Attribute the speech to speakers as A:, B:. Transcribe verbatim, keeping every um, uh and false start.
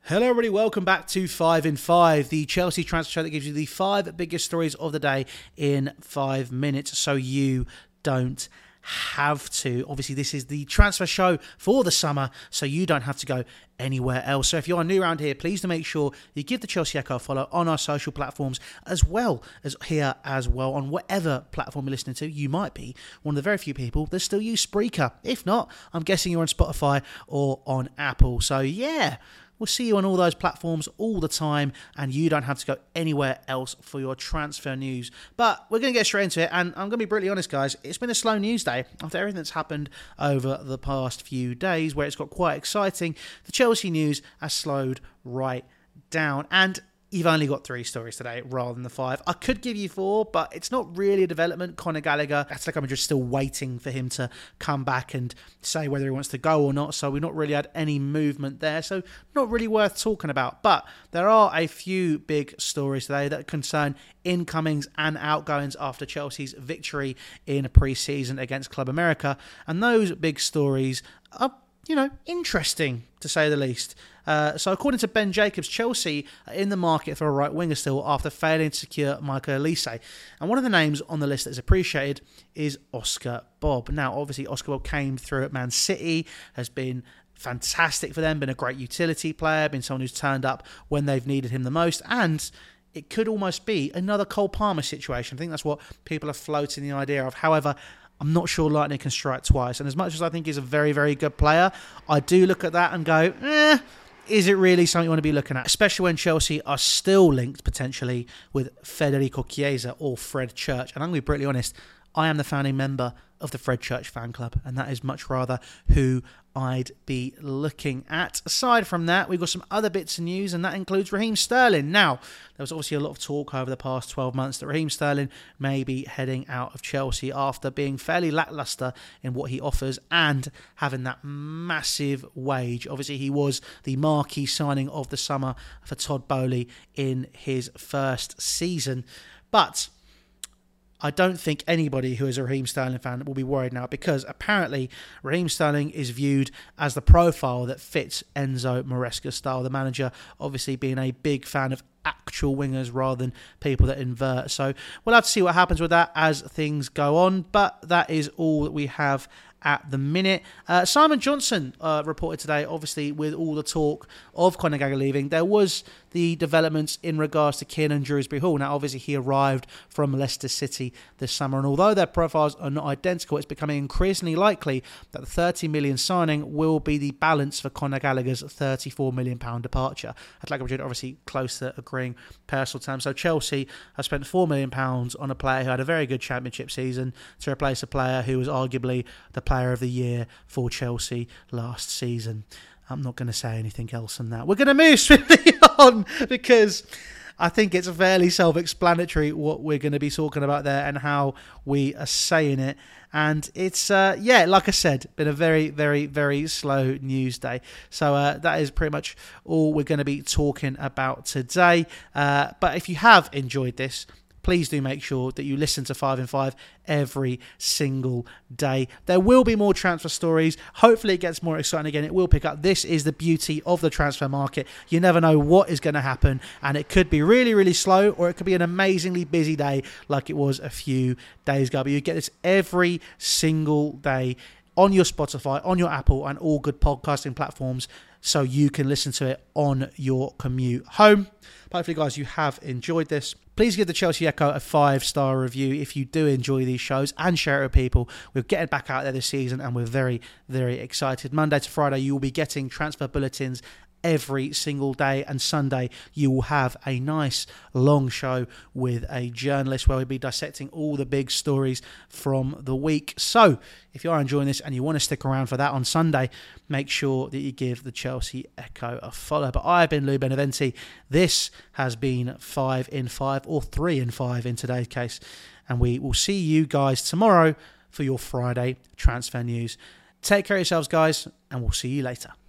A: Hello everybody, welcome back to five in five, the Chelsea transfer show that gives you the five biggest stories of the day in five minutes so you don't have to. Obviously this is the transfer show for the summer so you don't have to go anywhere else. So if you are new around here, please do make sure you give the Chelsea Echo a follow on our social platforms as well as here as well on whatever platform you're listening to. You might be one of the very few people that still use Spreaker. If not, I'm guessing you're on Spotify or on Apple. So yeah, we'll see you on all those platforms all the time, and you don't have to go anywhere else for your transfer news. But we're going to get straight into it, and I'm going to be brutally honest, guys. It's been a slow news day after everything that's happened over the past few days, where it's got quite exciting. The Chelsea news has slowed right down, and you've only got three stories today rather than the five. I could give you four, but it's not really a development. Conor Gallagher, Atletico Madrid still waiting for him to come back and say whether he wants to go or not. So we've not really had any movement there. So not really worth talking about. But there are a few big stories today that concern incomings and outgoings after Chelsea's victory in a pre-season against Club America. And those big stories are, you know, interesting to say the least. Uh, so according to Ben Jacobs, Chelsea are in the market for a right winger still after failing to secure Michael Olise. And one of the names on the list that is appreciated is Oscar Bobb. Now, obviously, Oscar Bobb came through at Man City, has been fantastic for them, been a great utility player, been someone who's turned up when they've needed him the most, and it could almost be another Cole Palmer situation. I think that's what people are floating the idea of. However, I'm not sure lightning can strike twice. And as much as I think he's a very, very good player, I do look at that and go, eh, is it really something you want to be looking at? Especially when Chelsea are still linked potentially with Federico Chiesa or Fred Church. And I'm going to be brutally honest, I am the founding member of the Fred Church fan club, and that is much rather who I'd be looking at. Aside from that, we've got some other bits of news, and that includes Raheem Sterling. Now, there was obviously a lot of talk over the past twelve months that Raheem Sterling may be heading out of Chelsea after being fairly lacklustre in what he offers and having that massive wage. Obviously, he was the marquee signing of the summer for Todd Boehly in his first season. But I don't think anybody who is a Raheem Sterling fan will be worried now, because apparently Raheem Sterling is viewed as the profile that fits Enzo Maresca's style. The manager obviously being a big fan of actual wingers rather than people that invert. So we'll have to see what happens with that as things go on. But that is all that we have at the minute. Uh, Simon Johnson uh, reported today, obviously with all the talk of Conor Gallagher leaving, there was the developments in regards to Kiernan Dewsbury Hall. Now, obviously, he arrived from Leicester City this summer, and although their profiles are not identical, it's becoming increasingly likely that the thirty million signing will be the balance for Conor Gallagher's thirty-four million pounds departure. Atletico Madrid obviously close to agreeing personal terms. So Chelsea have spent four million pounds on a player who had a very good championship season to replace a player who was arguably the player of the year for Chelsea last season. I'm not going to say anything else on that. We're going to move swiftly on, because I think it's fairly self-explanatory what we're going to be talking about there and how we are saying it. And it's, uh, yeah, like I said, been a very, very, very slow news day. So uh, that is pretty much all we're going to be talking about today. Uh, but if you have enjoyed this, please do make sure that you listen to five in five every single day. There will be more transfer stories. Hopefully it gets more exciting again. It will pick up. This is the beauty of the transfer market. You never know what is going to happen, and it could be really, really slow, or it could be an amazingly busy day like it was a few days ago. But you get this every single day on your Spotify, on your Apple, and all good podcasting platforms, so you can listen to it on your commute home. Hopefully, guys, you have enjoyed this. Please give the Chelsea Echo a five-star review if you do enjoy these shows, and share it with people. We're getting back out there this season, and we're very, very excited. Monday to Friday, you will be getting transfer bulletins every single day, and Sunday you will have a nice long show with a journalist where we'll be dissecting all the big stories from the week. So if you are enjoying this and you want to stick around for that on Sunday, make sure that you give the Chelsea Echo a follow. But I've been Lou Beneventi. This has been five in five, or three in five in today's case, and we will see you guys tomorrow for your Friday transfer news. Take care of yourselves, guys, and we'll see you later.